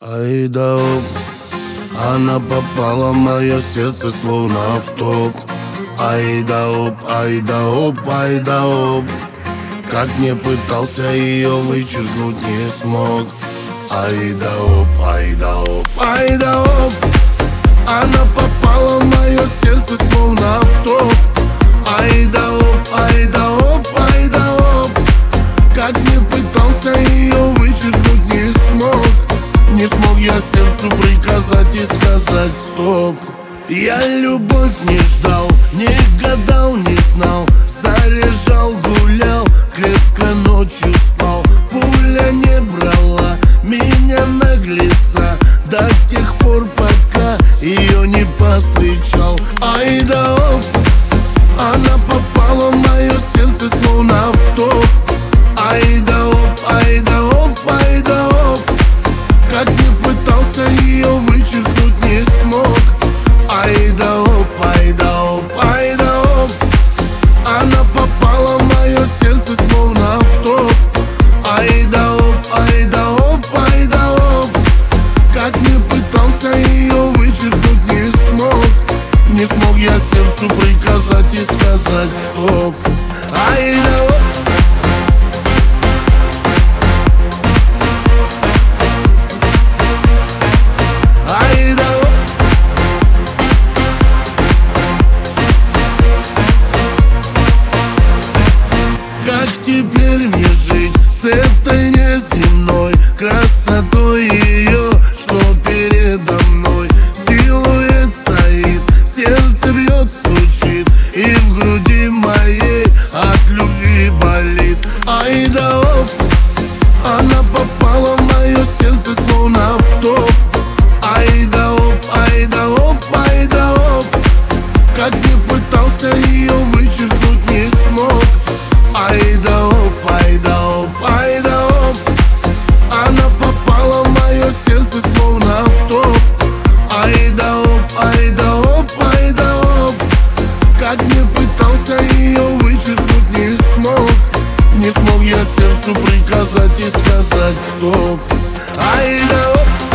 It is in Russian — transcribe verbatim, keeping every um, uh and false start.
Ай да оп, она попала в мое сердце словно в топ. Ай да оп, ай да оп, ай да оп. Как не пытался ее вычеркнуть, не смог. Ай да оп, ай да оп, ай да оп. Она попала в мое сердце словно в топ. Ай да оп, ай да оп, ай да оп. Как не пытался ее вычеркнуть, не смог. Не смог я сердцу приказать и сказать стоп. Я любовь не ждал, не гадал, не знал. Заряжал, гулял, крепко ночью спал. Пуля не брала меня наглеца до тех пор, пока ее не повстречал. Ай да оп, она попала в мое сердце словно в топ. Ай да оп, ай да оп, ай да оп. Как не пытался ее вычеркнуть, не смог. Ай да оп, ай да оп, ай да оп. Она попала в мое сердце словно в топ. Ай да оп, ай да оп, ай да оп. Как не пытался ее вычеркнуть, не смог. Не смог я сердцу приказать и сказать стоп. Ай да оп. Как теперь мне жить с этой неземной красотой ее, что передо мной? Силуэт стоит, сердце бьет, стучит, и в груди моей от любви болит. Ай да оп, она попала в мое сердце словно в топ. Ай да оп, ай да оп, ай да оп. Как не пытался ее вычеркнуть, не смог. Ай да оп, ай да оп, ай да оп. Она попала в мое сердце словно в топ. Ай да оп, ай да оп, ай да оп. Как не пытался ее вычеркнуть, не смог. Не смог я сердцу приказать и сказать стоп. Ай да оп.